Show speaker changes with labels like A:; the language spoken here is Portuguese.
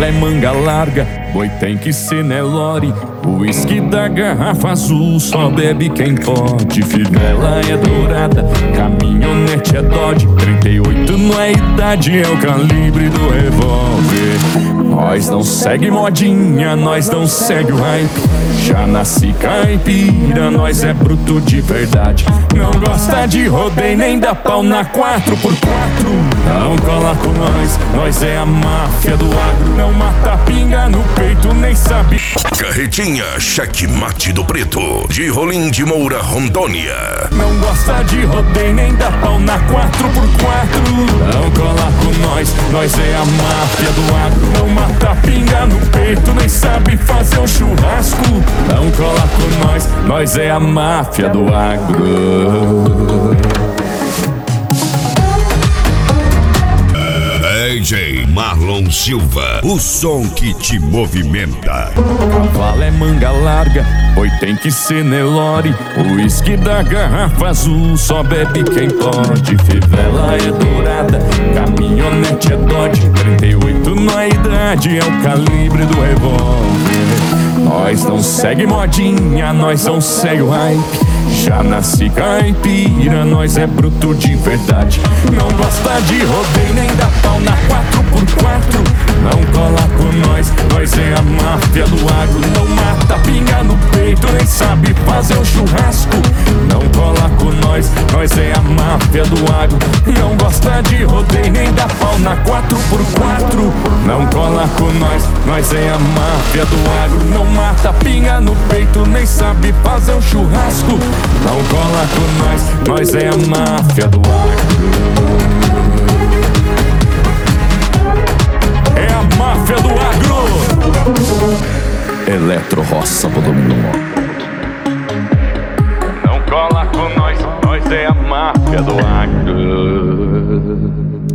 A: é manga larga, boi tem que ser Nelore. O uísque da garrafa azul só bebe quem pode. Fivela é dourada, caminhonete é Dodge. 38 não é idade, é o calibre do revólver. Nós não segue modinha, nós não segue o hype. Já nasci caipira, nós é bruto de verdade. Não gosta de rodeio nem dá pau na 4x4. Não cola com nós é a máfia do agro. Não mata pinga no peito, nem sabe.
B: Carretinha Checkmate do Preto, de Rolim de Moura, Rondônia.
A: Não gosta de rodeio nem dá pau na 4x4. Não cola com nós é a máfia do agro. Não mata pinga no peito, nem sabe fazer um churrasco. Não cola com nós é a máfia do agro.
B: DJ Marlon Silva, o som que te movimenta.
A: Cavalo é manga larga, boi tem que ser Nelore. O uísque da garrafa azul só bebe quem pode. Fivela é dourada, caminhonete é Dodge. 38 na idade, é o calibre do revólver. Nós não segue modinha, nós não segue o hype. Já nasci caipira, nós é bruto de verdade. Não gosta de rodeio nem dá pau na 4x4. Não cola com nós é a máfia do agro. Não mata pinga no peito, nem sabe fazer um churrasco. Não cola com nós é a máfia do agro. Não gosta de rodeio nem dá pau na 4x4. Não cola com nós é a máfia do agro. Não mata pinga no peito, nem sabe fazer um churrasco. Não cola com nós é a máfia do agro. É a máfia do agro. Eletro Roça Bodomínio. Não cola com nós é a máfia do agro.